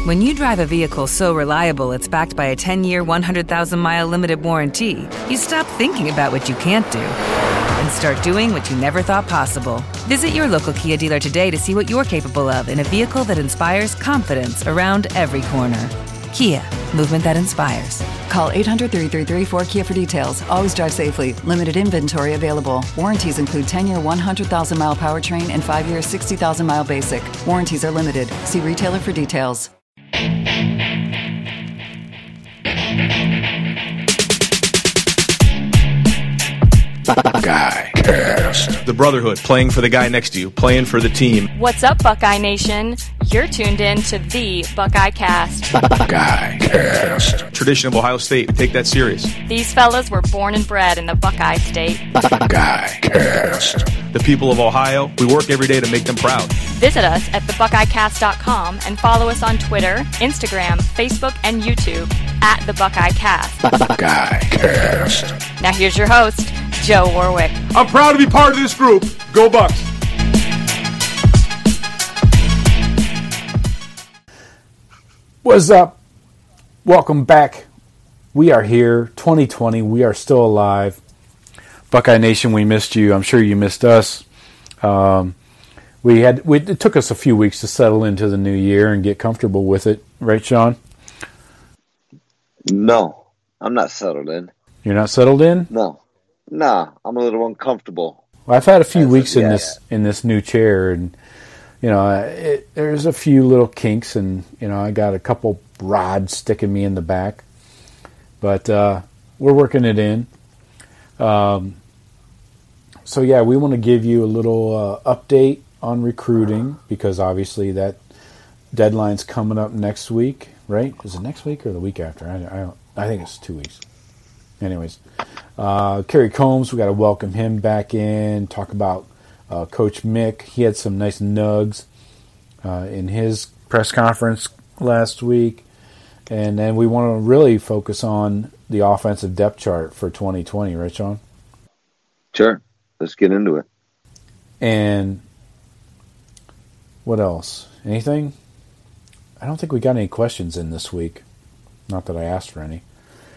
When you drive a vehicle so reliable it's backed by a 10-year, 100,000-mile limited warranty, you stop thinking about what you can't do and start doing what you never thought possible. Visit your local Kia dealer today to see what you're capable of in a vehicle that inspires confidence around every corner. Kia, movement that inspires. Call 800-333-4KIA for details. Always drive safely. Limited inventory available. Warranties include 10-year 100,000-mile powertrain and 5-year 60,000-mile basic. Warranties are limited. See retailer for details. Buckeye Cast. The brotherhood, playing for the guy next to you, playing for the team. What's up, Buckeye Nation? You're tuned in to the Buckeye Cast. Buckeye Cast. Tradition of Ohio State, we take that serious. These fellas were born and bred in the Buckeye State. Buckeye Cast. The people of Ohio, we work every day to make them proud. Visit us at thebuckeyecast.com and follow us on Twitter, Instagram, Facebook, and YouTube at the Buckeye Cast. Buckeye Cast. Now here's your host, Joe Warwick. I'm proud to be part of this group. Go Bucks. What's up? Welcome back. We are here, 2020. We are still alive. Buckeye Nation, we missed you. I'm sure you missed us. It took us a few weeks to settle into the new year and get comfortable with it. Right, Sean? No, I'm not settled in. You're not settled in? No, I'm a little uncomfortable. Well, I've had a few weeks in this new chair, and there's a few little kinks, and I got a couple rods sticking me in the back, but we're working it in. So yeah, we want to give you a little update on recruiting, because obviously that deadline's coming up next week, right? Is it next week or the week after? I think it's 2 weeks. Anyways, Kerry Combs, we got to welcome him back in, talk about Coach Mick. He had some nice nugs in his press conference last week. And then we want to really focus on the offensive depth chart for 2020, right, Sean? Sure. Let's get into it. And what else? Anything? I don't think we got any questions in this week. Not that I asked for any.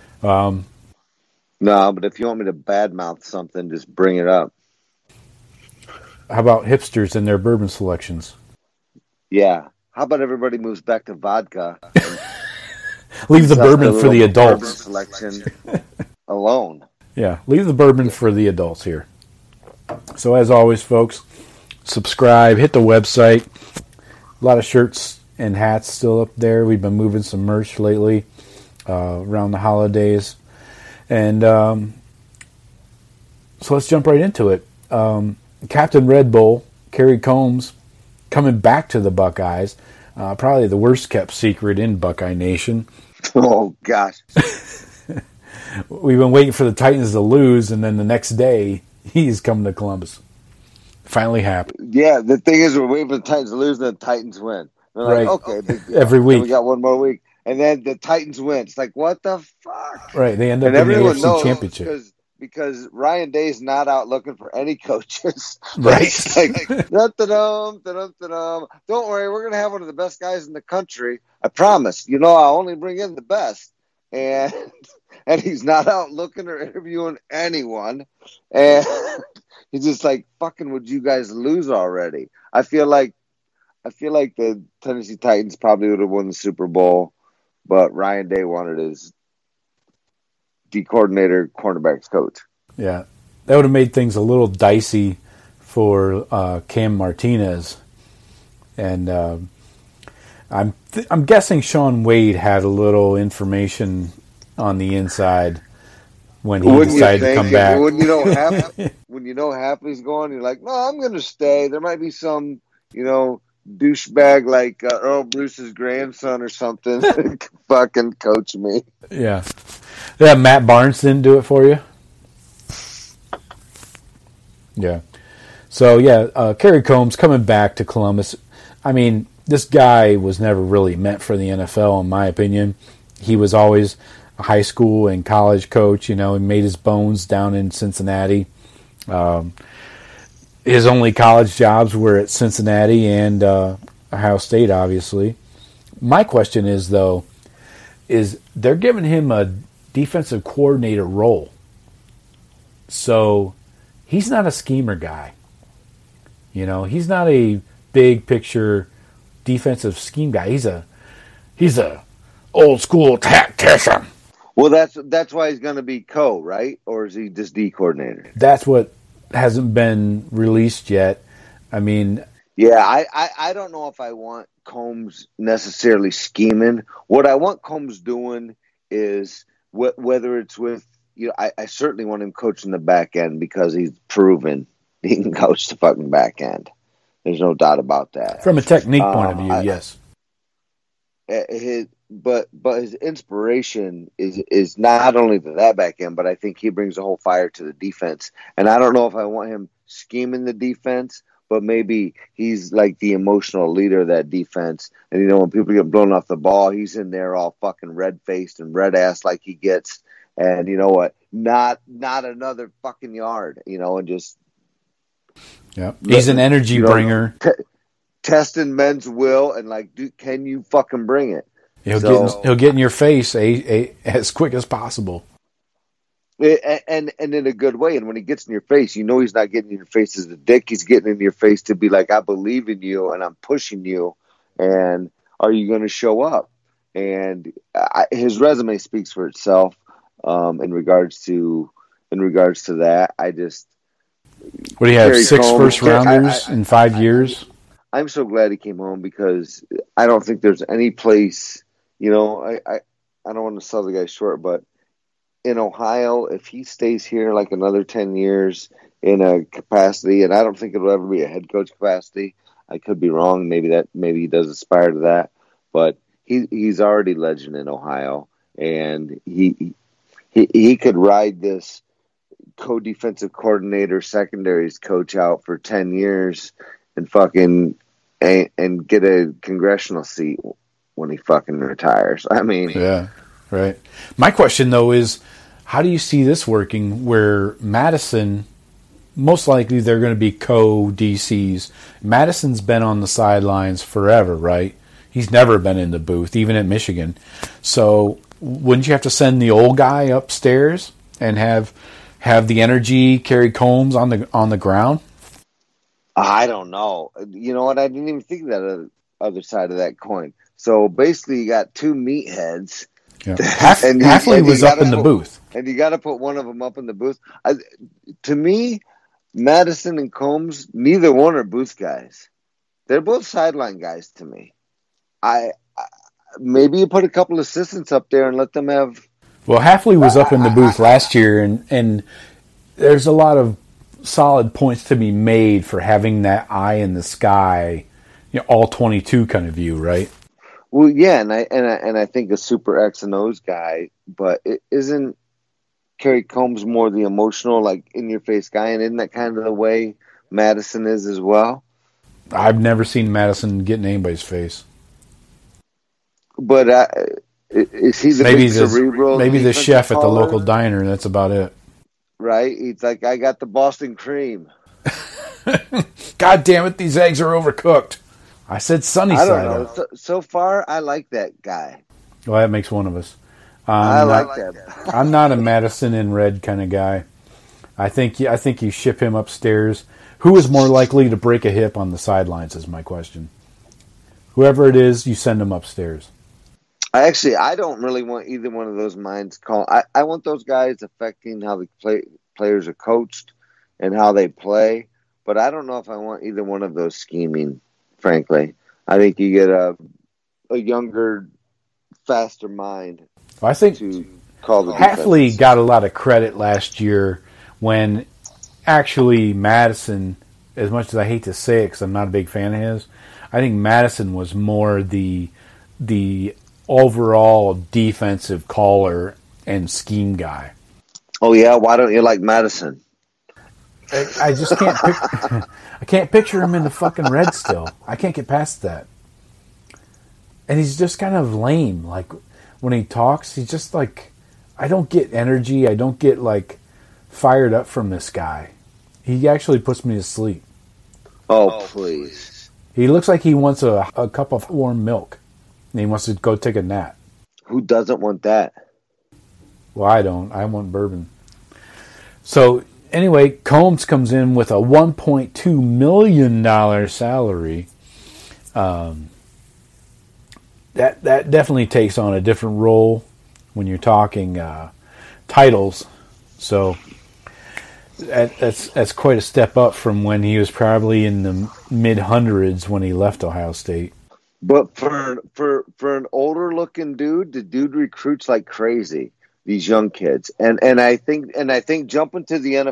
No, but if you want me to badmouth something, just bring it up. How about hipsters and their bourbon selections? Yeah. How about everybody moves back to vodka? Leave the bourbon for the adults. Bourbon selection alone. Yeah, leave the bourbon for the adults here. So as always, folks, subscribe, hit the website. A lot of shirts and hats still up there. We've been moving some merch lately around the holidays. And so let's jump right into it. Captain Red Bull, Kerry Combs, coming back to the Buckeyes. Probably the worst kept secret in Buckeye Nation. Oh, gosh. We've been waiting for the Titans to lose, and then the next day, he's coming to Columbus. Finally happened. Yeah, the thing is, we're waiting for the Titans to lose, and the Titans win. They're like, right. Okay, big deal. Every week. And we got one more week. And then the Titans win. It's like, what the fuck? Right, they end up in the AFC Championship. Because Ryan Day's not out looking for any coaches. Right. It's like, dum-da-dum, da-dum-da-dum. Don't worry, we're going to have one of the best guys in the country. I promise. I'll only bring in the best. And he's not out looking or interviewing anyone. And he's just like, fucking would you guys lose already? I feel like the Tennessee Titans probably would have won the Super Bowl, but Ryan Day wanted his D-coordinator, cornerbacks coach. Yeah, that would have made things a little dicey for Cam Martinez. And I'm guessing Sean Wade had a little information on the inside when he decided to come back. When you know Hapley's going, you're like, no, I'm going to stay. There might be some, douchebag like Earl Bruce's grandson or something fucking coach me. Yeah. Yeah, Matt Barnes didn't do it for you? Yeah. So, Kerry Combs coming back to Columbus. I mean, this guy was never really meant for the NFL, in my opinion. He was always a high school and college coach. He made his bones down in Cincinnati. His only college jobs were at Cincinnati and Ohio State, obviously. My question is, though, is they're giving him a defensive coordinator role. So he's not a schemer guy. You know, he's not a big picture defensive scheme guy. He's a old school tactician. Well, that's why he's going to be right? Or is he just D coordinator? That's what hasn't been released yet. I mean, yeah, I don't know if I want Combs necessarily scheming. What I want Combs doing is whether it's with, you know, I certainly want him coaching the back end because he's proven he can coach the fucking back end. There's no doubt about that. From a technique point of view, yes. But his inspiration is not only to that back end, but I think he brings a whole fire to the defense. And I don't know if I want him scheming the defense, but maybe he's like the emotional leader of that defense. And, you know, when people get blown off the ball, he's in there all fucking red-faced and red-assed like he gets. And you know what? Not another fucking yard, you know, and just... Yeah, he's an energy bringer. Testing men's will and like, dude, can you fucking bring it? He'll get in your face as quick as possible. And in a good way. And when he gets in your face, you know he's not getting in your face as a dick. He's getting in your face to be like, I believe in you and I'm pushing you. And are you going to show up? And his resume speaks for itself in regards to that. I just... What do you have, 6 first-rounders in 5 years? I'm so glad he came home because I don't think there's any place, you know, I don't want to sell the guy short, but in Ohio, if he stays here like another 10 years in a capacity, and I don't think it'll ever be a head coach capacity. I could be wrong. Maybe he does aspire to that, but he's already legend in Ohio, and he could ride this co-defensive coordinator secondaries coach out for 10 years and fucking and get a congressional seat when he fucking retires. I mean, yeah, right. My question though is, how do you see this working where Madison, most likely they're going to be co-DCs. Madison's been on the sidelines forever, right? He's never been in the booth, even at Michigan. So wouldn't you have to send the old guy upstairs and have the energy carry Combs on the ground? I don't know. You know what? I didn't even think of that other side of that coin. So basically, you got two meatheads. Yeah. Hafley was up in the booth. And you got to put one of them up in the booth. To me, Madison and Combs, neither one are booth guys. They're both sideline guys to me. Maybe you put a couple assistants up there and let them have... Well, Hafley was up in the booth last year, and there's a lot of solid points to be made for having that eye in the sky, you know, all 22 kind of view, right? Well, yeah, and I think a super X and O's guy, but isn't Kerry Combs more the emotional, like in your face guy, and isn't that kind of the way Madison is as well? I've never seen Madison get in anybody's face. But is he the cerebral? Maybe the chef at the local diner. That's about it. Right? He's like, I got the Boston cream. God damn it! These eggs are overcooked. I said sunny side up. So far, I like that guy. Well, that makes one of us. I like that. I'm not a Madison in red kind of guy. I think you ship him upstairs. Who is more likely to break a hip on the sidelines is my question. Whoever it is, you send him upstairs. I don't really want either one of those minds called. I want those guys affecting how the players are coached and how they play. But I don't know if I want either one of those scheming, frankly. I think you get a younger, faster mind. Well, I think to call the Hafley defense. got a lot of credit last year when actually Madison, as much as I hate to say it because I'm not a big fan of his, I think Madison was more the overall defensive caller and scheme guy. Oh yeah, why don't you like Madison? I just can't. I can't picture him in the fucking red still. I can't get past that. And he's just kind of lame. Like when he talks, he's just like, I don't get energy. I don't get like fired up from this guy. He actually puts me to sleep. Oh please! He looks like he wants a cup of warm milk. And he wants to go take a nap. Who doesn't want that? Well, I don't. I want bourbon. So, anyway, Combs comes in with a $1.2 million salary. That definitely takes on a different role when you're talking titles. So that's quite a step up from when he was probably in the mid-hundreds when he left Ohio State. But for an older looking dude, the dude recruits like crazy, these young kids. And I think jumping to the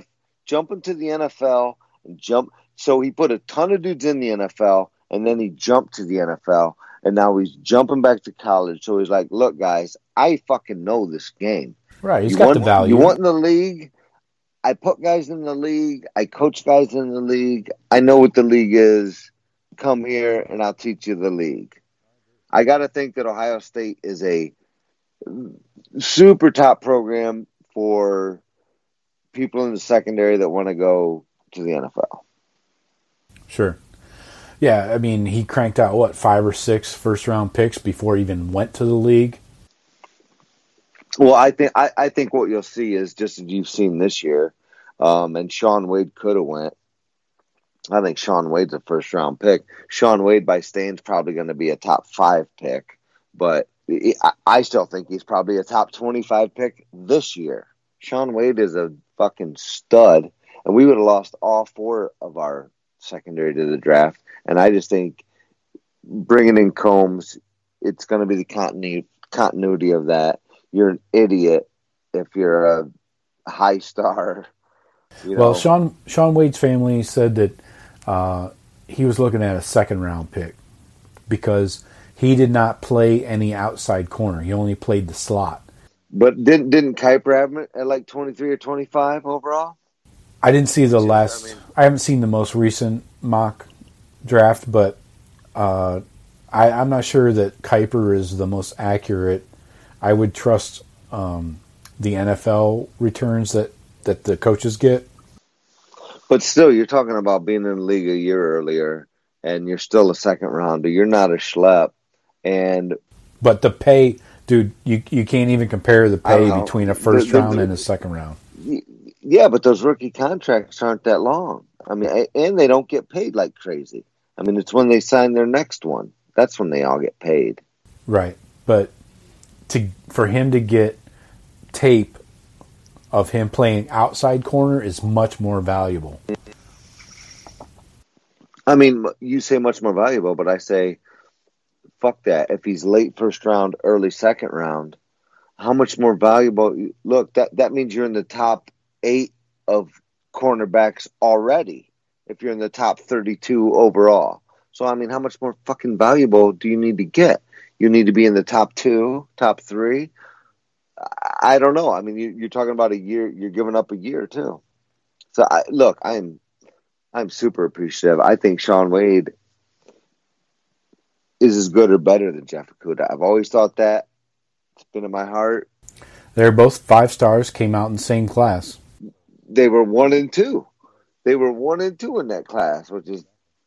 NFL and so he put a ton of dudes in the NFL and then he jumped to the NFL and now he's jumping back to college. So he's like, look guys, I fucking know this game. Right, he's got the value. You want in the league? I put guys in the league. I coach guys in the league. I know what the league is. Come here and I'll teach you the league. I got to think that Ohio State is a super top program for people in the secondary that want to go to the NFL. Sure. Yeah, I mean, he cranked out, 5 or 6 first-round picks before he even went to the league? Well, I think what you'll see is just as you've seen this year, and Shaun Wade could have went. I think Shaun Wade's a first-round pick. Shaun Wade, by staying, is probably going to be a top 5 pick, but I still think he's probably a top 25 pick this year. Shaun Wade is a fucking stud, and we would have lost all 4 of our secondary to the draft. And I just think bringing in Combs, it's going to be the continuity of that. You're an idiot if you're a high star. Well, Shaun Wade's family said that he was looking at a second-round pick because he did not play any outside corner. He only played the slot. But didn't Kiper have him at like 23 or 25 overall? I didn't see the last. I haven't seen the most recent mock draft, but I'm not sure that Kiper is the most accurate. I would trust the NFL returns that the coaches get. But still, you're talking about being in the league a year earlier, and you're still a second rounder. You're not a schlep. But the pay, dude, you can't even compare the pay between a first round and a second round. Yeah, but those rookie contracts aren't that long. I mean, and they don't get paid like crazy. I mean, it's when they sign their next one. That's when they all get paid. Right. But for him to get tape of him playing outside corner is much more valuable. I mean, you say much more valuable, but I say, fuck that. If he's late first round, early second round, how much more valuable? Look, that means you're in the top 8 of cornerbacks already if you're in the top 32 overall. So, I mean, how much more fucking valuable do you need to get? You need to be in the top 2, top 3. I don't know. I mean, you're talking about a year. You're giving up a year too. So, I'm super appreciative. I think Shaun Wade is as good or better than Jeff Okudah. I've always thought that. It's been in my heart. They're both 5 stars, came out in the same class. They were 1 and 2. They were 1 and 2 in that class, which is,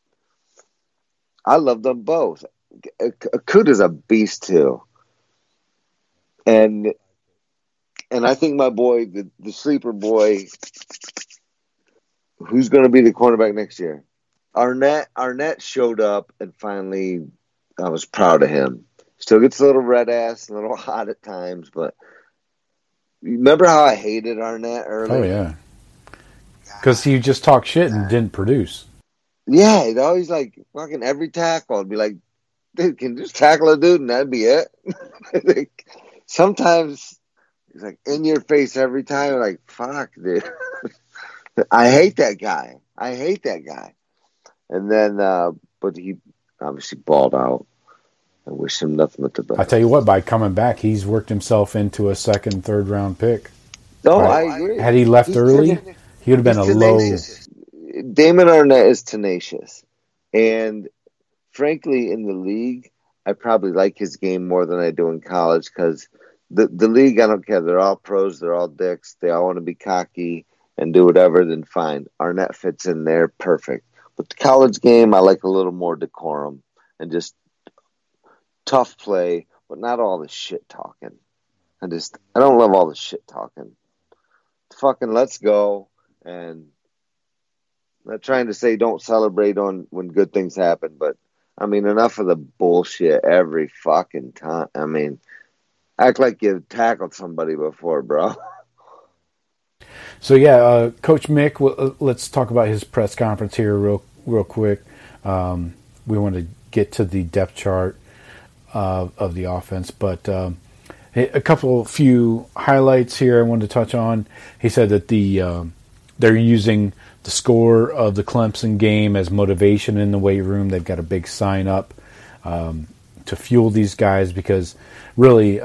I love them both. Okudah's a beast too. And I think my boy, the sleeper boy, who's going to be the cornerback next year? Arnett showed up, and finally I was proud of him. Still gets a little red ass, a little hot at times, but remember how I hated Arnett earlier? Oh, yeah. Because he just talked shit and didn't produce. Yeah, he'd always like fucking every tackle. I'd be like, dude, can you just tackle a dude and that'd be it? Like, sometimes he's like in your face every time. Like, fuck, dude. I hate that guy. And then, but he obviously balled out. I wish him nothing but the best. I tell you what, by coming back, he's worked himself into a second, third round pick. No, right? I agree. Had he left early, he would have been a tenacious. Damon Arnett is tenacious. And frankly, in the league, I probably like his game more than I do in college because the league, I don't care. They're all pros. They're all dicks. They all want to be cocky and do whatever, then fine. Arnett fits in there perfect. But the college game, I like a little more decorum and just tough play, but not all the shit talking. I don't love all the shit talking. Fucking let's go, and I'm not trying to say don't celebrate on when good things happen, but I mean, enough of the bullshit every fucking time. I mean, act like you've tackled somebody before, bro. So yeah, Coach Mick. Let's talk about his press conference here real quick. We want to get to the depth chart of the offense, but a few highlights here I wanted to touch on. He said that they're using the score of the Clemson game as motivation in the weight room. They've got a big sign up to fuel these guys because really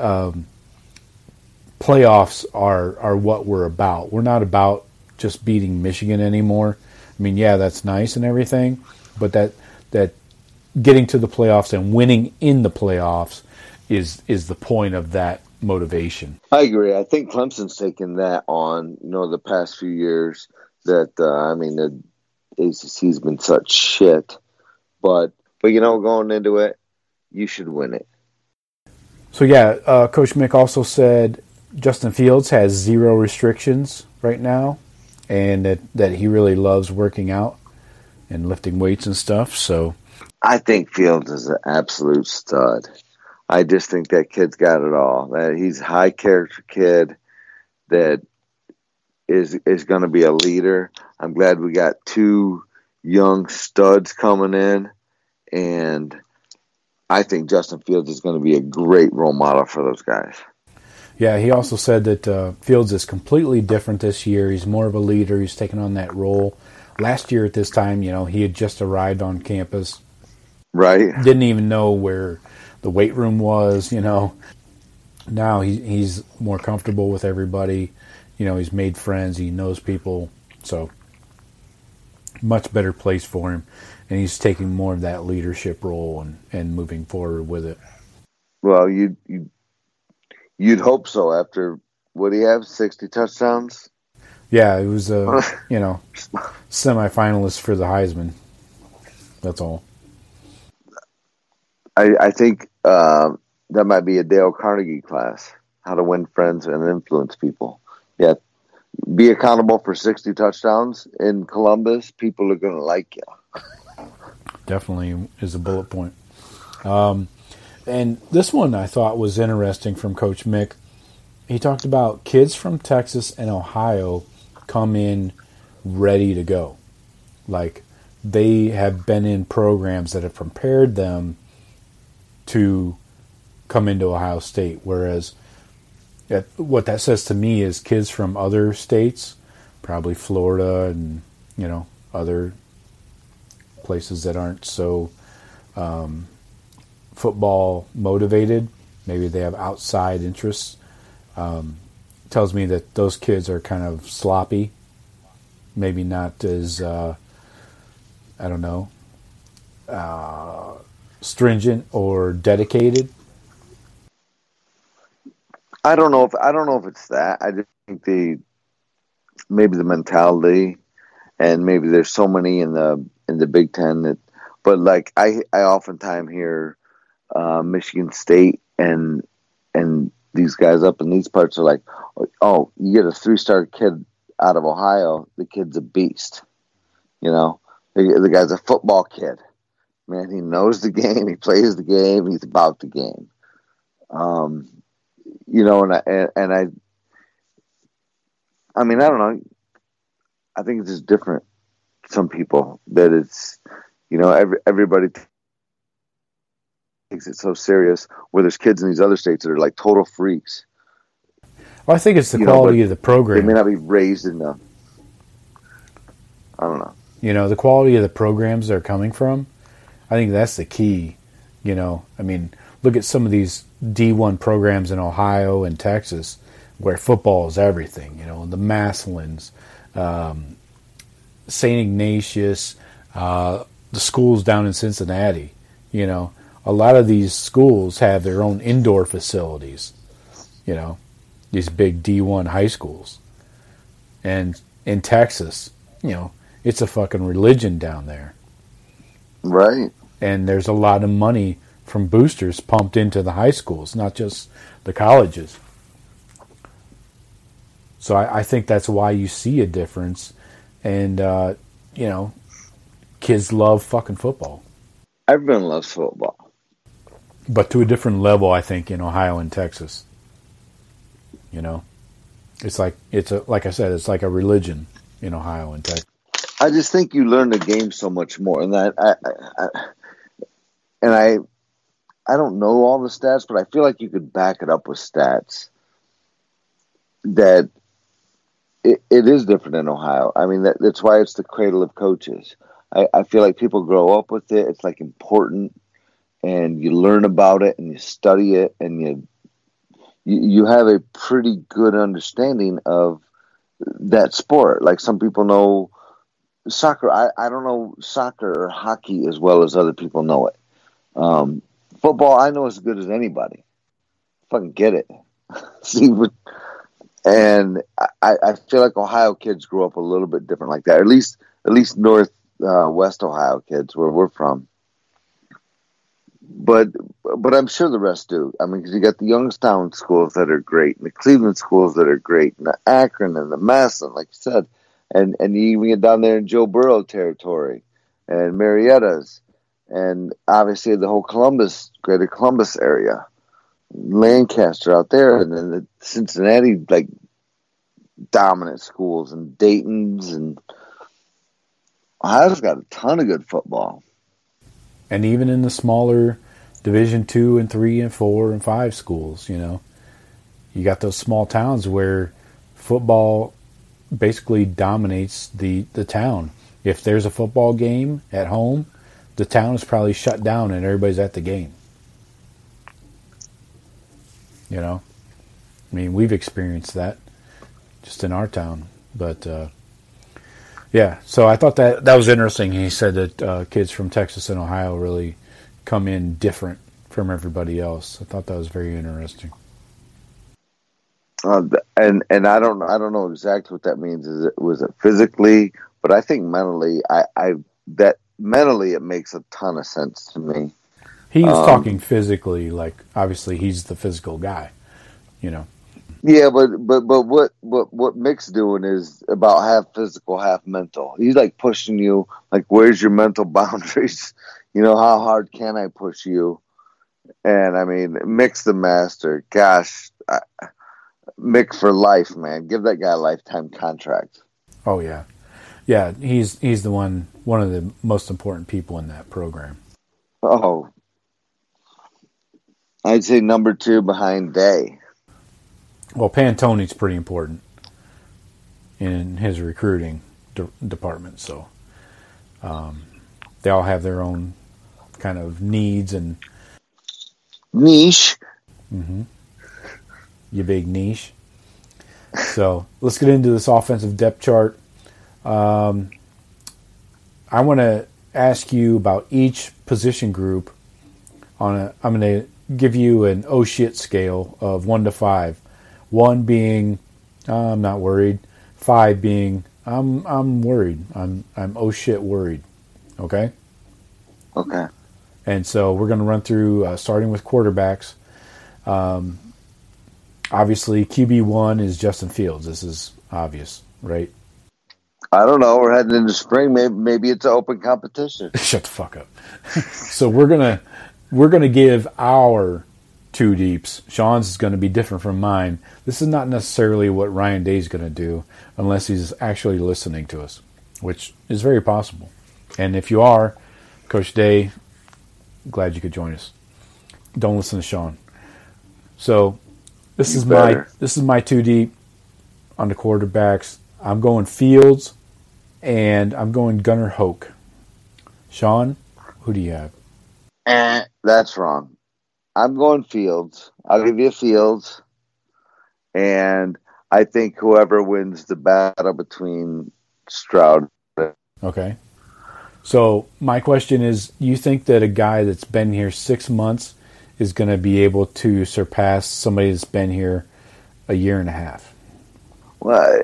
playoffs are what we're about. We're not about just beating Michigan anymore. I mean, yeah, that's nice and everything, but that getting to the playoffs and winning in the playoffs is the point of that motivation. I agree. I think Clemson's taken that on, the past few years that, the ACC's been such shit. But going into it, you should win it. So, yeah, Coach Mick also said Justin Fields has 0 restrictions right now and that he really loves working out and lifting weights and stuff. So I think Fields is an absolute stud. I just think that kid's got it all. That he's a high character kid that is going to be a leader. I'm glad we got 2 young studs coming in, and I think Justin Fields is going to be a great role model for those guys. Yeah, he also said that Fields is completely different this year. He's more of a leader. He's taken on that role. Last year at this time, he had just arrived on campus. Right. Didn't even know where the weight room was, Now he's more comfortable with everybody. He's made friends. He knows people. So much better place for him. And he's taking more of that leadership role and moving forward with it. Well, you'd hope so after, what do you have, 60 touchdowns? Yeah, it was semifinalist for the Heisman. That's all. I think that might be a Dale Carnegie class, how to win friends and influence people. Yeah, be accountable for 60 touchdowns in Columbus. People are going to like you. Definitely is a bullet point. And this one I thought was interesting from Coach Mick. He talked about kids from Texas and Ohio come in ready to go. Like, they have been in programs that have prepared them to come into Ohio State, whereas what that says to me is kids from other states, probably Florida and other places that aren't so football motivated, maybe they have outside interests, tells me that those kids are kind of sloppy, maybe not as stringent or dedicated. I don't know if it's that. I just think maybe the mentality, and maybe there's so many in the Big Ten that. But like I oftentimes hear Michigan State and these guys up in these parts are like, oh, you get a 3-star kid out of Ohio, the kid's a beast. The guy's a football kid. Man, he knows the game. He plays the game. He's about the game. And I mean, I don't know. I think it's just different. Some people that it's, everybody takes it so serious. Where there's kids in these other states that are like total freaks. Well, I think it's the quality of the program. They may not be raised in the. I don't know. The quality of the programs they're coming from. I think that's the key. I mean, look at some of these D1 programs in Ohio and Texas where football is everything. The Maslins, St. Ignatius, the schools down in Cincinnati. A lot of these schools have their own indoor facilities. These big D1 high schools. And in Texas, it's a fucking religion down there. Right. And there's a lot of money from boosters pumped into the high schools, not just the colleges. So I think that's why you see a difference. And, you know, kids love fucking football. Everyone loves football. But to a different level, I think, in Ohio and Texas. You know? Like I said, it's like a religion in Ohio and Texas. I just think you learn the game so much more. And I don't know all the stats, but I feel like you could back it up with stats that it is different in Ohio. I mean, that's why it's the cradle of coaches. I feel like people grow up with it. It's like important, and you learn about it and you study it, and you have a pretty good understanding of that sport. Like some people know soccer. I don't know soccer or hockey as well as other people know it. Football, I know as good as anybody. Fucking get it. And I feel like Ohio kids grew up a little bit different like that. At least West Ohio kids, where we're from. But I'm sure the rest do. I mean, because you got the Youngstown schools that are great, and the Cleveland schools that are great, and the Akron and the Massillon, like you said, and you even get down there in Joe Burrow territory, and Marietta's, and obviously the whole greater Columbus area, Lancaster out there, and then the Cincinnati, like, dominant schools, and Dayton's, and Ohio's got a ton of good football. And even in the smaller Division 2 and 3 and 4 and 5 schools, you know, you got those small towns where football basically dominates the town. If there's a football game at home, the town is probably shut down and everybody's at the game. You know, I mean, we've experienced that just in our town. But, yeah, so I thought that was interesting. He said that kids from Texas and Ohio really come in different from everybody else. I thought that was very interesting. And I don't know exactly what that means. Was it physically? But I think mentally, mentally it makes a ton of sense to me. He was talking physically, like obviously he's the physical guy, you know. Yeah, but what Mick's doing is about half physical, half mental. He's like pushing you, like, where's your mental boundaries? You know, how hard can I push you? And I mean, Mick's the master. Gosh, Mick for life, man. Give that guy a lifetime contract. Oh yeah, yeah. He's the one of the most important people in that program. Oh, I'd say number 2 behind Day. Well, Pantoni's pretty important in his recruiting department, so they all have their own kind of needs and niche. Mm-hmm. Your big niche. So let's get into this offensive depth chart. I want to ask you about each position group. I'm going to give you an oh shit scale of 1 to 5. 1 being I'm not worried. 5 being I'm worried. I'm oh shit worried. Okay. Okay. And so we're going to run through starting with quarterbacks. Obviously, QB1 is Justin Fields. This is obvious, right? I don't know. We're heading into spring. Maybe it's an open competition. Shut the fuck up. So we're gonna give our 2 deeps. Sean's is going to be different from mine. This is not necessarily what Ryan Day's going to do unless he's actually listening to us, which is very possible. And if you are, Coach Day, glad you could join us. Don't listen to Sean. So this is my 2 deep on the quarterbacks. I'm going Fields and I'm going Gunnar Hoke. Sean, who do you have? That's wrong. I'm going Fields. I'll give you Fields. And I think whoever wins the battle between Stroud. Okay. So my question is, you think that a guy that's been here 6 months is going to be able to surpass somebody that's been here a year and a half? Well,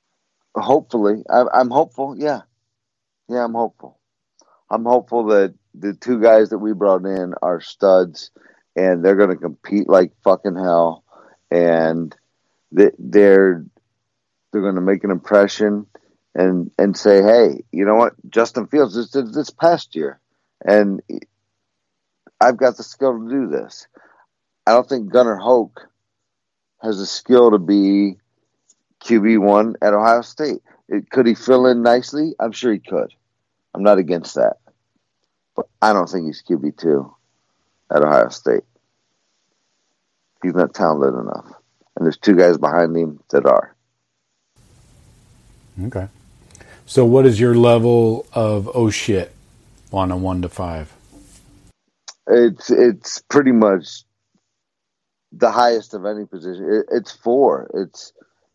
hopefully. I'm hopeful, yeah. Yeah, I'm hopeful. I'm hopeful that the two guys that we brought in are studs, and they're going to compete like fucking hell, and they're going to make an impression and say, hey, you know what, Justin Fields this past year, and I've got the skill to do this. I don't think Gunnar Hoke has the skill to be QB1 at Ohio State. Could he fill in nicely? I'm sure he could. I'm not against that. But I don't think he's QB2 at Ohio State. He's not talented enough. And there's two guys behind him that are. Okay. So what is your level of oh shit on a 1 to 5? It's pretty much the highest of any position. It's 4. It's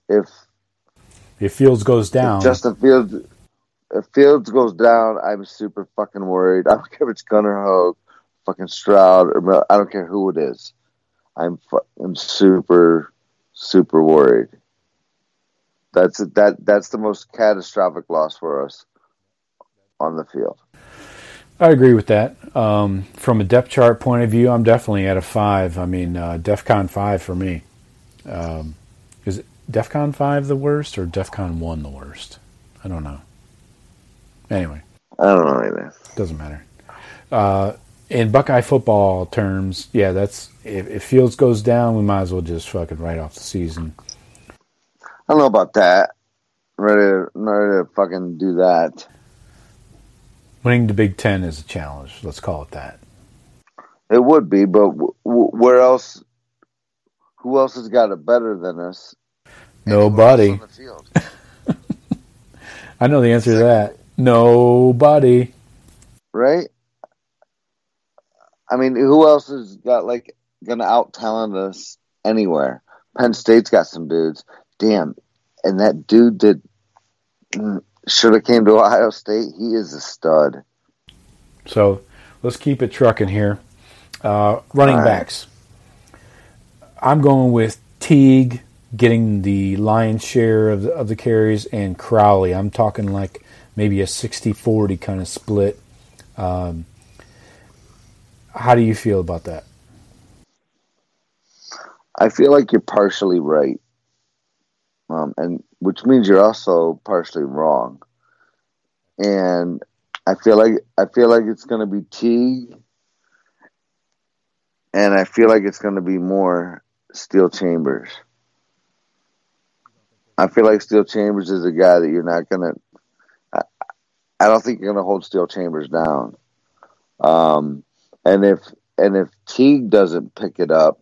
if Fields goes down. Justin Fields. If Fields goes down, I'm super fucking worried. I don't care if it's Gunnar Hoke, fucking Stroud, or I don't care who it is. I'm super, super worried. That's the most catastrophic loss for us on the field. I agree with that. From a depth chart point of view, I'm definitely at a 5. I mean, DEFCON 5 for me. Is DEFCON 5 the worst or DEFCON 1 the worst? I don't know. Anyway. I don't know either. Doesn't matter. In Buckeye football terms, yeah, that's if Fields goes down, we might as well just fucking write off the season. I don't know about that. I'm ready to fucking do that. Winning the Big Ten is a challenge. Let's call it that. It would be, but where else? Who else has got it better than us? Nobody. I know the answer to that. Nobody. Right? I mean, who else has got gonna out talent us anywhere? Penn State's got some dudes. Damn, and that dude that should have came to Ohio State. He is a stud. So let's keep it trucking here. Running backs. I'm going with Teague getting the lion's share of the carries, and Crowley. I'm talking like maybe a 60-40 kind of split. How do you feel about that? I feel like you're partially right, and which means you're also partially wrong. And I feel like it's going to be Teague, and I feel like it's going to be more Steel Chambers. I feel like Steel Chambers is a guy that you're not going to. I don't think you're going to hold Steel Chambers down. And if Teague doesn't pick it up,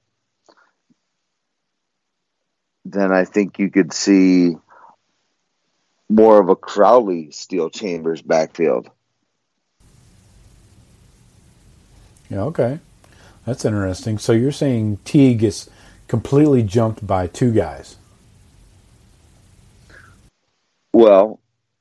then I think you could see more of a Crowley Steel Chambers backfield. Yeah, okay. That's interesting. So you're saying Teague is completely jumped by two guys? Well,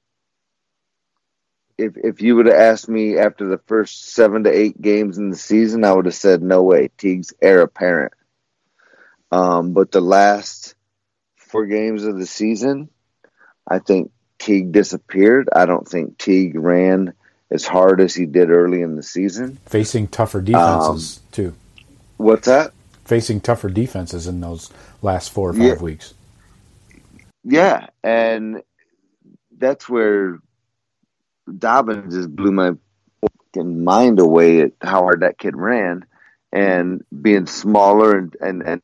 if you would have asked me after the first 7 to 8 games in the season, I would have said, no way, Teague's heir apparent. But the last 4 games of the season, I think Teague disappeared. I don't think Teague ran as hard as he did early in the season. Facing tougher defenses, too. What's that? Facing tougher defenses in those last 4 or 5 weeks. Yeah, and that's where Dobbins just blew my fucking mind away at how hard that kid ran, and being smaller and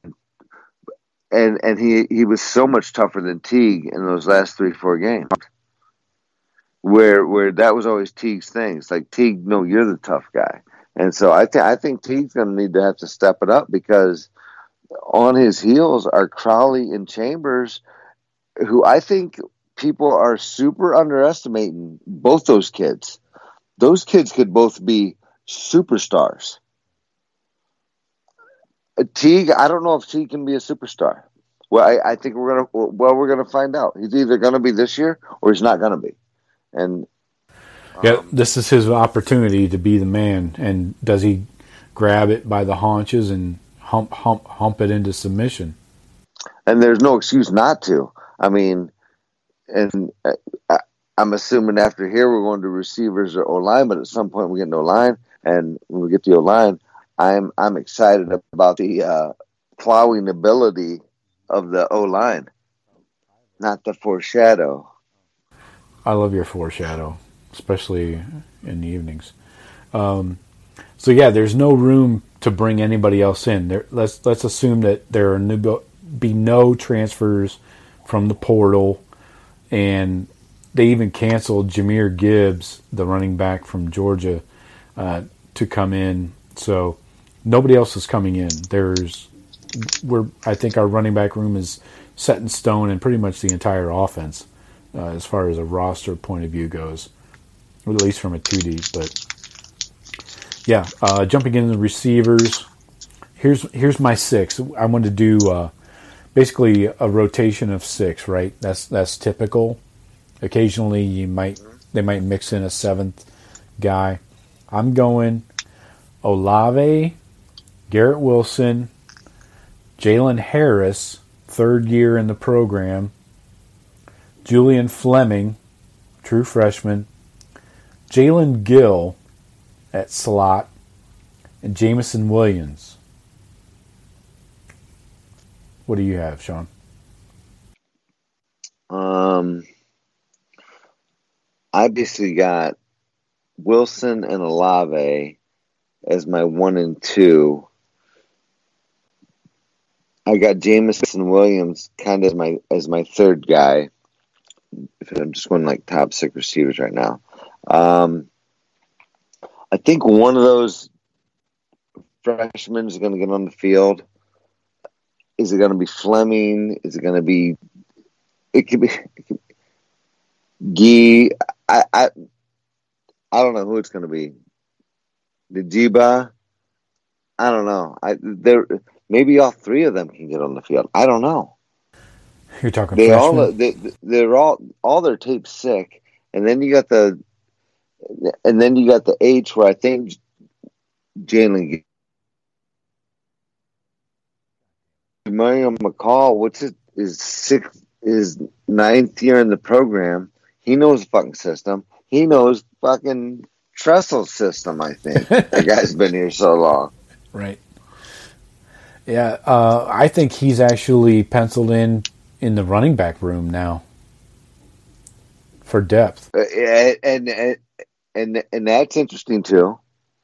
he was so much tougher than Teague in those last 3-4 games. Where that was always Teague's thing. It's like, Teague, no, you're the tough guy. And so I think Teague's going to need to have to step it up, because on his heels are Crowley and Chambers, who I think people are super underestimating both those kids. Those kids could both be superstars. Teague, I don't know if Teague can be a superstar. Well, I think we're gonna find out. He's either gonna be this year or he's not gonna be. And this is his opportunity to be the man. And does he grab it by the haunches and hump it into submission? And there's no excuse not to. I mean, and I'm assuming after here we're going to receivers or O-line, but at some point we get no line, and when we get the O-line, I'm excited about the plowing ability of the O-line, not the foreshadow. I love your foreshadow, especially in the evenings. So yeah, there's no room to bring anybody else in. Let's assume that there be no transfers from the portal, and they even canceled Jahmyr Gibbs, the running back from Georgia, to come in. So nobody else is coming in. I think our running back room is set in stone, and pretty much the entire offense, as far as a roster point of view goes, or at least from a 2D. But yeah, jumping into the receivers. Here's my 6. I want to do basically a rotation of 6. Right, that's typical. Occasionally, they might mix in a 7th guy. I'm going Olave, Garrett Wilson, Jalen Harris, 3rd year in the program, Julian Fleming, true freshman, Jalen Gill at slot, and Jameson Williams. What do you have, Sean? I basically got Wilson and Olave as my 1 and 2. I got Jameson Williams kind of as my 3rd guy. If I'm just going like top 6 receivers right now. I think one of those freshmen is going to get on the field. Is it going to be Fleming? Is it going to be? It could be Gee. I don't know who it's going to be. Najiba. I don't know. Maybe all 3 of them can get on the field. I don't know. You're talking freshmen? They're all their tape's sick, and then you got the H where I think Jalen Marion McCall, is 9th year in the program. He knows the fucking system. He knows fucking Tressel's system, I think. The guy's been here so long. Right. Yeah, I think he's actually penciled in the running back room now for depth. And that's interesting too.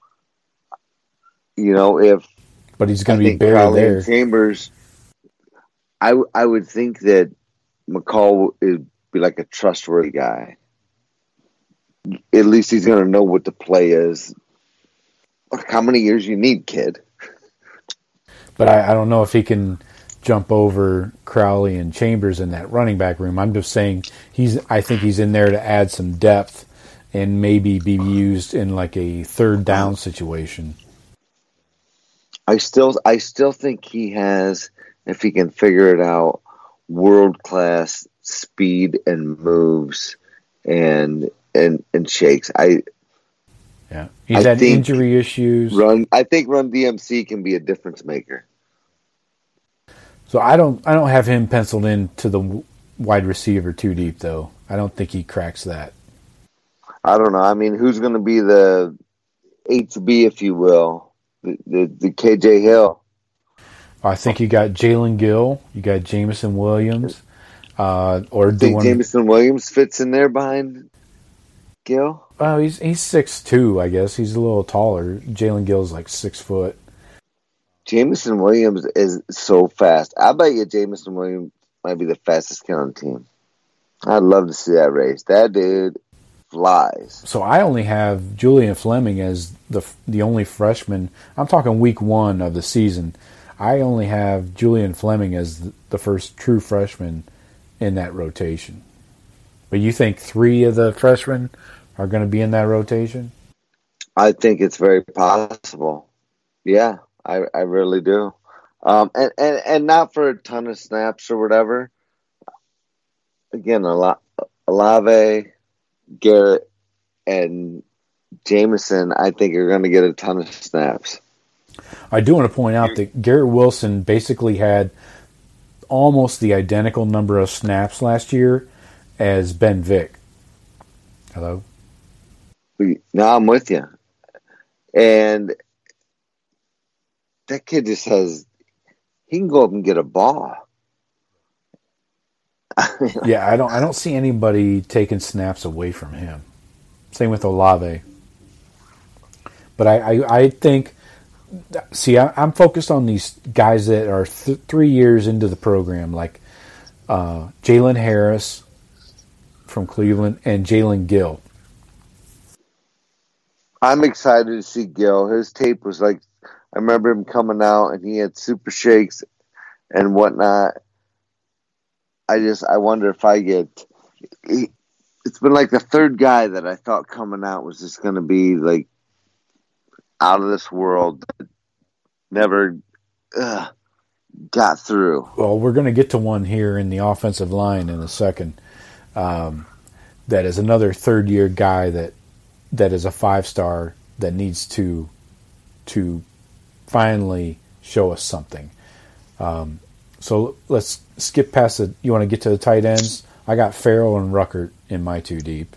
You know, but he's going to be buried there. Chambers, I would think that McCall would be like a trustworthy guy. At least he's going to know what the play is. How many years you need, kid? But I don't know if he can jump over Crowley and Chambers in that running back room. I'm just saying I think he's in there to add some depth and maybe be used in like a 3rd down situation. I still think he has, if he can figure it out, world-class speed and moves and shakes. He's had injury issues. I think Run DMC can be a difference maker. So I don't have him penciled in to the wide receiver 2 deep though. I don't think he cracks that. I don't know. I mean, who's going to be the HB, if you will, the KJ Hill? I think you got Jalen Gill, you got Jameson Williams, Jameson Williams fits in there behind Gill. Oh, he's 6'2", I guess. He's a little taller. Jalen Gill's like 6 foot. Jameson Williams is so fast. I bet you Jameson Williams might be the fastest kid on the team. I'd love to see that race. That dude flies. So I only have Julian Fleming as the only freshman. I'm talking week 1 of the season. I only have Julian Fleming as the first true freshman in that rotation. But you think 3 of the freshmen are going to be in that rotation? I think it's very possible. Yeah, I really do. And not for a ton of snaps or whatever. Again, Olave, Garrett, and Jameson, I think, are going to get a ton of snaps. I do want to point out that Garrett Wilson basically had almost the identical number of snaps last year as Ben Vick. Hello? Now I'm with you. And that kid just he can go up and get a ball. Yeah, I don't see anybody taking snaps away from him. Same with Olave. But I think, I'm focused on these guys that are 3 years into the program, like Jalen Harris from Cleveland and Jalen Gill. I'm excited to see Gil. His tape was like, I remember him coming out and he had super shakes and whatnot. I wonder if it's been like the third guy that I thought coming out was just going to be like out of this world, never got through. Well, we're going to get to one here in the offensive line in a second. That is another third-year guy that is a 5-star that needs to finally show us something. So let's skip past it. You want to get to the tight ends? I got Farrell and Ruckert in my 2 deep.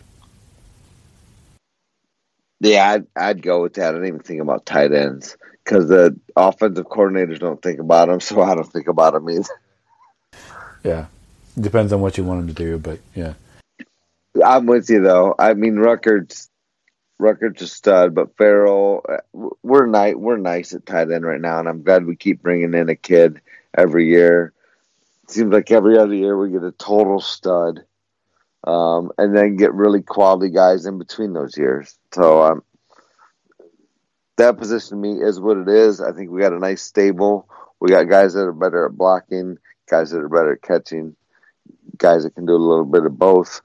Yeah, I'd go with that. I didn't even think about tight ends because the offensive coordinators don't think about them, so I don't think about them either. Yeah, depends on what you want them to do, but yeah. I'm with you though. I mean, Ruckert's a stud, but Farrell, we're nice at tight end right now, and I'm glad we keep bringing in a kid every year. It seems like every other year we get a total stud. And then get really quality guys in between those years. So that position to me is what it is. I think we got a nice stable. We got guys that are better at blocking, guys that are better at catching, guys that can do a little bit of both.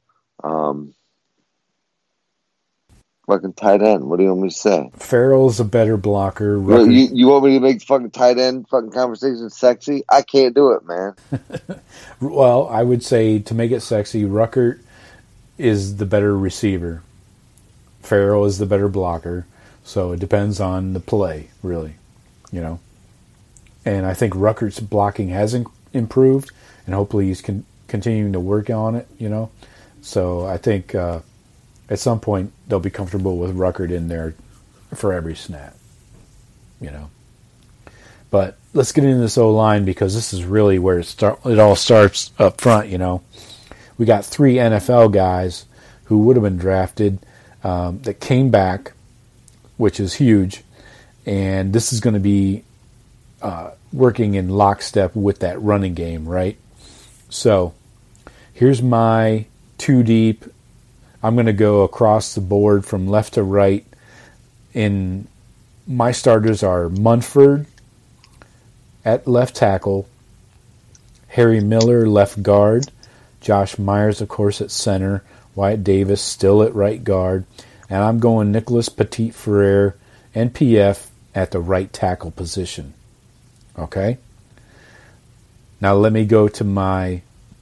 Fucking tight end. What do you want me to say? Farrell's a better blocker. You want me to make fucking tight end fucking conversation sexy? I can't do it, man. Well, I would say to make it sexy, Ruckert is the better receiver. Farrell is the better blocker. So it depends on the play, really. And I think Ruckert's blocking has improved, and hopefully he's continuing to work on it, So I think at some point they'll be comfortable with Ruckert in there for every snap, But let's get into this O-line because this is really where it all starts up front, We got 3 NFL guys who would have been drafted that came back, which is huge. And this is going to be working in lockstep with that running game, right? So here's my 2 deep. I'm going to go across the board from left to right. In my starters are Munford at left tackle, Harry Miller left guard, Josh Myers, of course, at center, Wyatt Davis still at right guard, and I'm going Nicholas Petit-Frere, NPF, at the right tackle position. Okay? Now let me go to my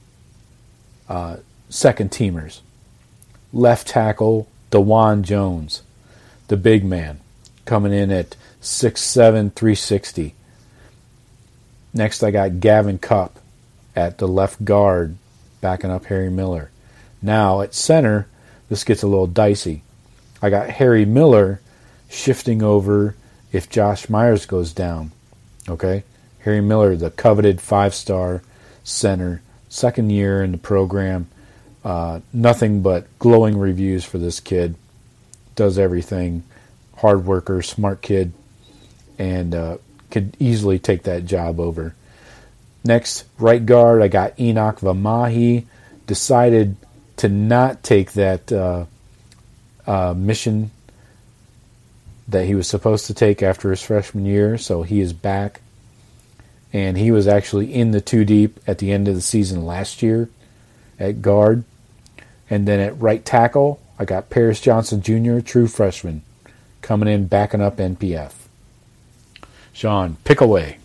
second teamers. Left tackle, DeJuan Jones, the big man, coming in at 6'7", 360. Next I got Gavin Cupp at the left guard, backing up Harry Miller. Now at center, this gets a little dicey. I got Harry Miller shifting over if Josh Myers goes down. Okay? Harry Miller, the coveted 5-star center, second year in the program. Nothing but glowing reviews for this kid. Does everything. Hard worker, smart kid, and could easily take that job over. Next, right guard, I got Enoch Vamahi. Decided to not take that mission that he was supposed to take after his freshman year, so he is back. And he was actually in the 2 deep at the end of the season last year at guard. And then at right tackle, I got Paris Johnson Jr., true freshman, coming in, backing up NPF. Sean, pick away.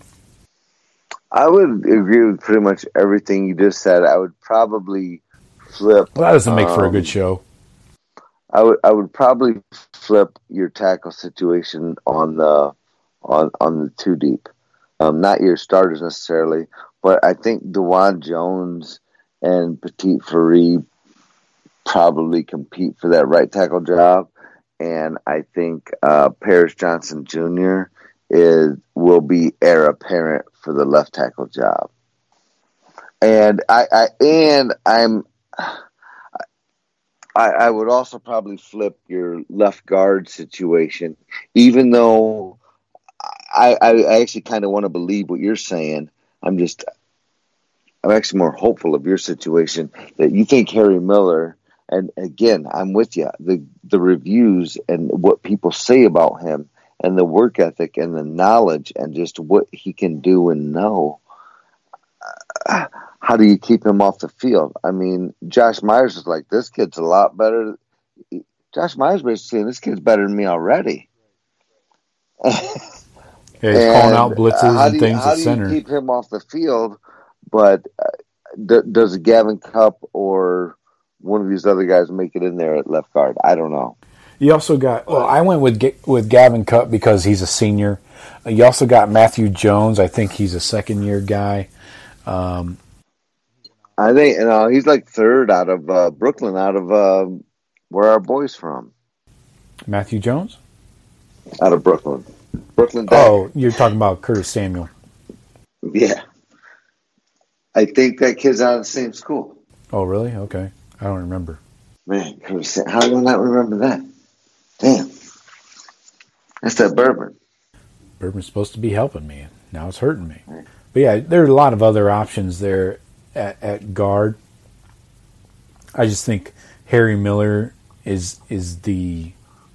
I would agree with pretty much everything you just said. I would probably flip. Well, that doesn't make for a good show. I would probably flip your tackle situation on the 2 deep. Not your starters necessarily, but I think DeJuan Jones and Petit-Frere probably compete for that right tackle job. And I think Paris Johnson Jr. will be heir apparent for the left tackle job. And I would also probably flip your left guard situation, even though I actually kind of want to believe what you're saying. I'm actually more hopeful of your situation, that you think Harry Miller. And again, I'm with you. The reviews and what people say about him, and the work ethic and the knowledge and just what he can do and know. How do you keep him off the field? I mean, Josh Myers is like, this kid's a lot better. Josh Myers basically saying, this kid's better than me already. Yeah, he's calling out blitzes and things at center. How do you keep him off the field? But does Gavin Cupp or one of these other guys make it in there at left guard? I don't know. You also got, I went with Gavin Cupp because he's a senior. You also got Matthew Jones. I think he's a second-year guy. I think he's like third out of Brooklyn, out of where our boy's from. Matthew Jones? Out of Brooklyn. Brooklyn. Oh, you're talking about Curtis Samuel. Yeah. I think that kid's out of the same school. Oh, really? Okay. I don't remember. Man, Curtis, how do I not remember that? Damn. That's that Bourbon. Bourbon's supposed to be helping me. Now it's hurting me. But yeah, there are a lot of other options there at guard. I just think Harry Miller is the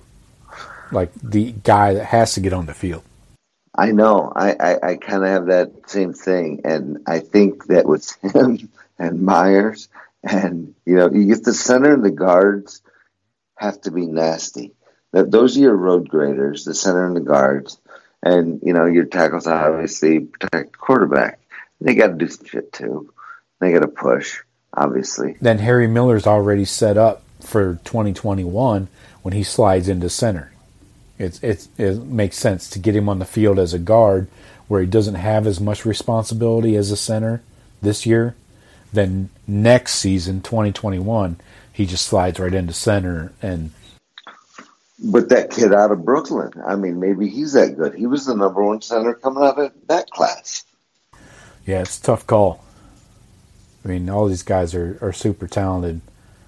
guy that has to get on the field. I know. I kind of have that same thing, and I think that with him and Myers, and you get the center and the guards have to be nasty. Those are your road graders, the center and the guards, and your tackles obviously protect the quarterback. They got to do some shit too. They got to push, obviously. Then Harry Miller's already set up for 2021 when he slides into center. It makes sense to get him on the field as a guard where he doesn't have as much responsibility as a center this year. Then next season, 2021, he just slides right into center. But that kid out of Brooklyn, I mean, maybe he's that good. He was the number one center coming out of that class. Yeah, it's a tough call. I mean, all these guys are super talented.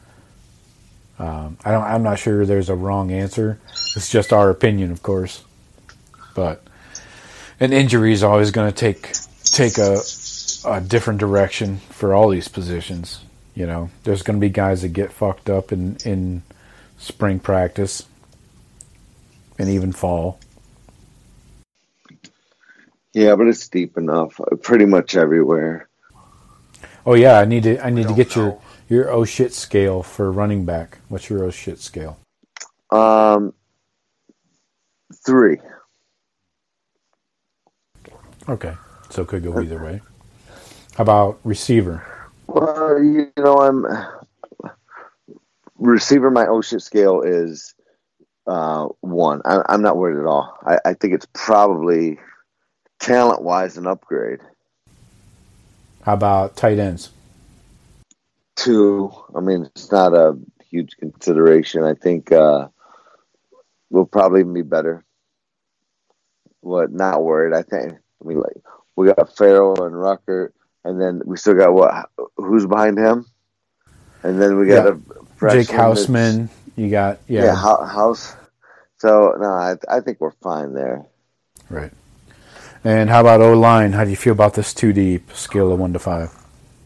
I'm not sure there's a wrong answer. It's just our opinion, of course. But an injury is always going to take a different direction for all these positions. There's going to be guys that get fucked up in spring practice and even fall. Yeah, but it's deep enough, pretty much everywhere. Oh yeah, I need to get your oh shit scale for running back. What's your oh shit scale? 3. Okay, so it could go either way. How about receiver? Well, I'm receiver. My oh shit scale is 1. I'm not worried at all. I think it's probably talent-wise an upgrade. How about tight ends? 2. I mean, it's not a huge consideration. I think we'll probably be better. Not worried. We got Farrell and Rucker, and then we still got who's behind him? And then we got a freshman, Jake Houseman. You got House. So no, I think we're fine there. Right. And how about O-line? How do you feel about this 2 deep scale of 1 to 5?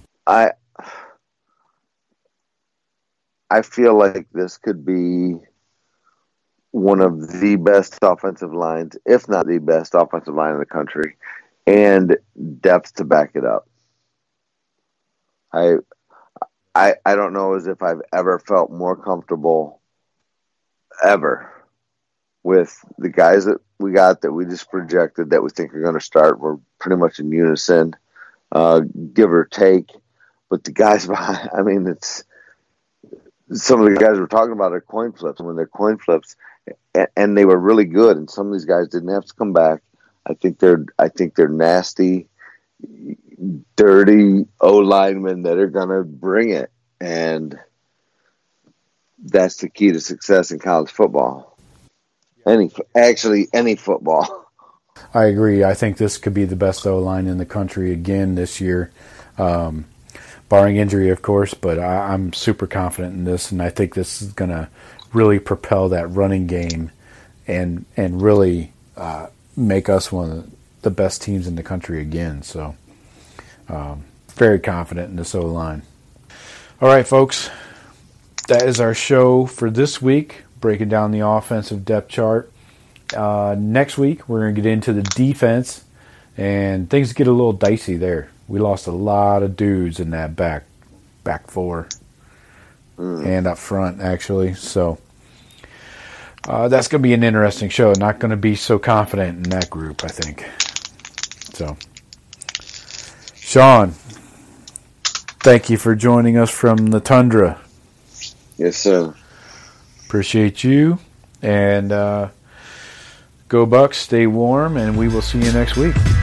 I feel like this could be one of the best offensive lines, if not the best offensive line in the country, and depth to back it up. I don't know as if I've ever felt more comfortable ever with the guys that we got, that we just projected, that we think are going to start. We're pretty much in unison, give or take. But the guys behind, I mean, it's some of the guys we're talking about are coin flips. When they're coin flips, and they were really good, and some of these guys didn't have to come back. I think they're nasty, dirty O linemen that are going to bring it. And that's the key to success in college football. Any football. I agree. I think this could be the best O-line in the country again this year, barring injury, of course. But I'm super confident in this, and I think this is going to really propel that running game and really make us one of the best teams in the country again. So very confident in this O-line. All right, folks. That is our show for this week, breaking down the offensive depth chart. Next week, we're going to get into the defense, and things get a little dicey there. We lost a lot of dudes in that back four and up front, actually. So that's going to be an interesting show. Not going to be so confident in that group, I think. So, Sean, thank you for joining us from the Tundra. Yes, sir. Appreciate you. And go Bucks, stay warm, and we will see you next week.